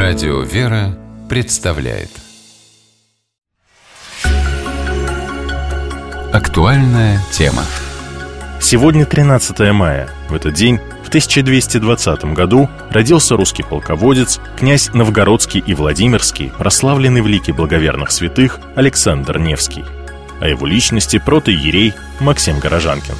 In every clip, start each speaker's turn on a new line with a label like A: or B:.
A: Радио «Вера» представляет актуальная тема.
B: Сегодня 13 мая. В этот день, в 1220 году, родился русский полководец, князь Новгородский и Владимирский, прославленный в лике благоверных святых Александр Невский. О его личности протоиерей Максим Горожанкин.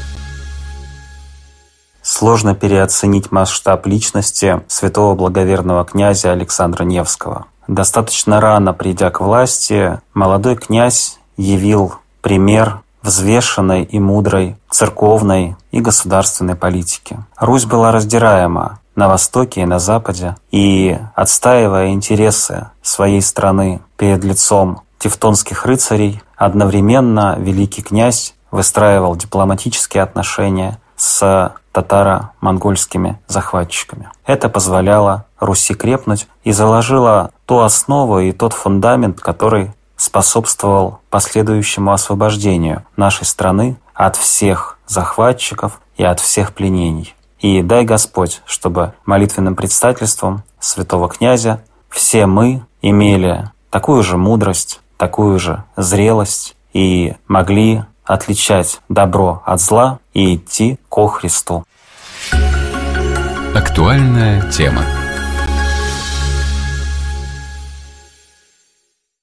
C: Сложно переоценить масштаб личности святого благоверного князя Александра Невского. Достаточно рано придя к власти, молодой князь явил пример взвешенной и мудрой церковной и государственной политики. Русь была раздираема на востоке и на западе, и, отстаивая интересы своей страны перед лицом тевтонских рыцарей, одновременно великий князь выстраивал дипломатические отношения с татаро-монгольскими захватчиками. Это позволяло Руси крепнуть и заложило ту основу и тот фундамент, который способствовал последующему освобождению нашей страны от всех захватчиков и от всех пленений. И дай Господь, чтобы молитвенным предстательством святого князя все мы имели такую же мудрость, такую же зрелость и могли отличать добро от зла и идти ко Христу.
A: Актуальная тема.